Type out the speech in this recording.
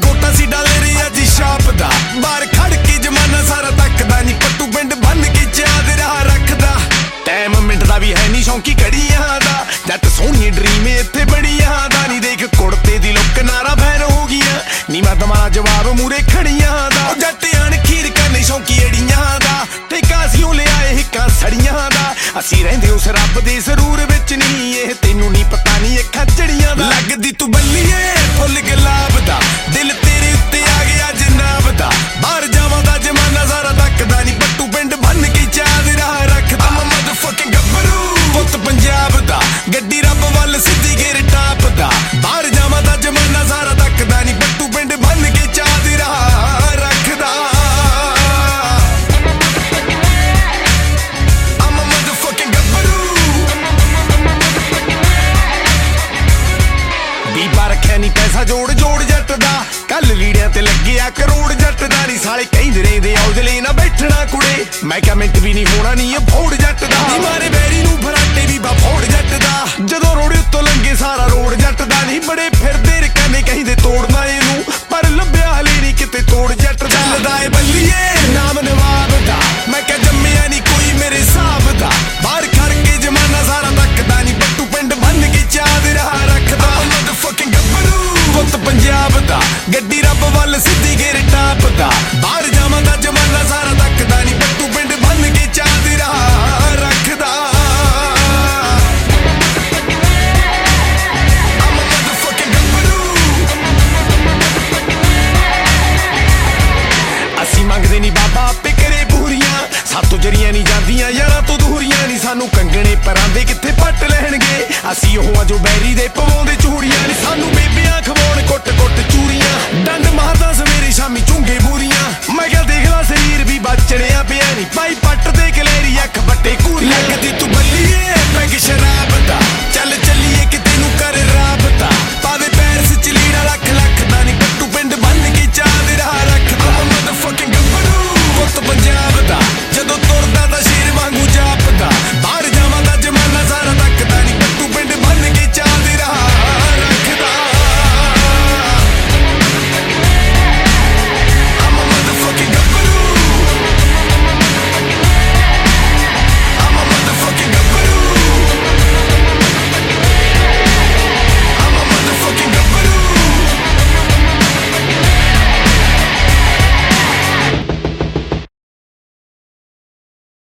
quota ਸੀ ਡਾਲੇ ਰਿਆ ਜੀ shop ਦਾ ਬਾਹਰ ਖੜ ਕੇ ਜਮਾਨਾ ਸਾਰਾ ਤੱਕਦਾ ਨੀ ਪੱਟੂ ਪਿੰਡ ਬੰਨ ਕੇ ਚਾਦ ਰਾਹ ਰੱਖਦਾ ਟਾਈਮ ਮਿੰਟ ਦਾ ਵੀ ਹੈ ਨੀ ਸ਼ੌਂਕੀ ਘੜੀਆਂ ਦਾ ਜੱਟ ਸੋਹਣੀ ਡਰੀਮ ਇੱਥੇ ਬੜੀਆਂ ਦਾ ਨੀ ਦੇਖ ਕੁੜਤੇ ਦੀ ਲੁੱਕ ਨਾਰਾ ਫੈਨ ਹੋ ਗਈਆਂ ਨੀ ਮੈਂ ਤੁਹਾਡਾ ਜਵਾਬ ਮੂਰੇ ਖੜੀਆਂ ਦਾ ਜੱਟ ਅਣਖੀਰ ਕਰਨੀ ਸ਼ੌਂਕੀ ਏੜੀਆਂ ਦਾ ਠੇਕਾ ਸੀ ਉਹ ਲਿਆਏ ਹਿੱਕਾਂ ਸੜੀਆਂ ਦਾ ਅਸੀਂ ਰਹਿੰਦੇ ਉਸ ਰੱਬ ਦੇ ਜ਼ਰੂਰ ਵਿੱਚ ਨਹੀਂ ਇਹ ਤੈਨੂੰ ਨੀ ਪਤਾ ਨੀ ਅੱਖਾਂ ਚੜੀਆਂ ਦਾ ਲੱਗਦੀ ਤੂੰ ਬੱਲੀਏ ਫੁੱਲ ਗੁਲਾਬ ਦਾ ਦਿਲ ਤੇਰੇ ਉੱਤੇ ਆ ਗਿਆ ਜਨਾਬ ਦਾ ਬਾਹਰ ਜਾਵਾਂ ਦਾ ਜਮਾਨਾ ਸਾਰਾ ਤੱਕਦਾ ਨੀ ਪੱਟੂ ਪਿੰਡ ਬੰਨ ਕੇ ਚਾਦ ਰਾਹ ਰੱਖਦਾ ਮਦਰਫਕਿੰਗ ਗੱਭਰੂ ਪੁੱਤ ਪੰਜਾਬ ਦਾ ਗੱਡੀ ਰੱਬ ਵੱਲ ਸਿੱਧੀ ਗੇਰ ਟਾਪ ਦਾ ਬਾਹਰ ਜਾਵਾਂ ਦਾ ਜਮਾਨਾ ਸਾਰਾ ਤੱਕਦਾ ਨੀ ਪੱਟੂ ਪਿੰਡ ਬੰਨ ਕੇ ਚਾਦ ਰਾਹ ਰੱਖਦਾ ਨੀ ਪੈਸਾ ਜੋੜ ਜੋੜ ਜੱਟ ਦਾ ਕੱਲ ਲੀੜਿਆਂ ਤੇ ਲੱਗਿਆ ਕਰੋੜ ਜੱਟ ਦਾ ਨੀ ਸਾਲੇ ਕਹਿੰਦੇ ਰਹਿੰਦੇ ਔਜਲੇ ਨਾ ਬੈਠਣਾ ਕੁੜੇ ਮੈਂ ਕਿਹਾ ਮਿੰਟ ਵੀ ਨਹੀਂ ਹੋਣਾ ਨੀ ਇਹ ਫੋੜ ਜੱਟ ਦਾ ਨੀ ਮਾਰੇ ਬੈਰੀ ਨੂੰ ਫਰਾਟੇ ਵੀ ਬਾ ਫੋੜ ਜੱਟ ਦਾ ਜਦੋਂ ਰੋੜੇ ਉੱਤੋਂ ਲੰਗੇ ਸਾਰਾ ਰੋੜ ਜੱਟ ਦਾ ਨੀ ਬੜੇ ਫਿਰਦੇ ਰਕਾਨੇ ਕਹਿੰਦੇ ਤੋੜਨਾ ਇਹਨੂੰ ਪਰ ਲੱਭਿਆ ਹਲੇ ਨੀ ਕਿਤੇ ਤੋੜ ਜੱਟ ਦਾ ਚੱਲਦਾ ਏ ਬੱਲੀਏ ਨਾਮ ਨਵਾਬ ਦਾ ਮੈਂ ਕਿਹਾ ਜੰਮਿਆ ਨੀ ਕੋਈ ਮੇਰੇ ਹਿਸਾਬ ਦਾ ਬਾਹਰ ਖੜ ਕੇ ਜਮਾਨਾ ਸਾਰਾ ਤੱਕਦਾ ਨੀ ਪੱਟੂ ਪਿੰਡ ਬੰਨ ਕੇ ਚਾਦ ਰਾਹ ਰੱਖਦਾ ਮਦਰਫਕਿੰਗ ਪੁੱਤ ਪੰਜਾਬ ਦਾ ਗੱਡੀ ਰੱਬ ਵੱਲ ਸਿੱਧੀ ਗੇਰ ਟਾਪ ਦਾ ਬਾਹਰ ਜਾਵਾਂ ਦਾ ਜਮਾਨਾ ਸਾਰਾ ਤੱਕਦਾ ਨੀ ਪੱਟੂ ਪਿੰਡ ਬੰਨ ਕੇ ਚਾਦ ਰਾਹ ਰੱਖਦਾ ਅਸੀਂ ਮੰਗਦੇ ਨੀ ਬਾਬਾ ਆਪੇ ਕਰੇ ਪੂਰੀਆਂ ਸਾਤੋਂ ਜਰੀਆਂ ਨੀ ਜਾਂਦੀਆਂ ਯਾਰਾਂ ਤੋਂ ਦੂਰੀਆਂ ਨੀ ਸਾਨੂੰ ਕੰਗਣੇ ਪਰਾਂ ਦੇ ਕਿੱਥੇ ਪੱਟ ਲੈਣਗੇ ਅਸੀਂ ਉਹ ਆ ਜੋ ਬੈਰੀ ਦੇ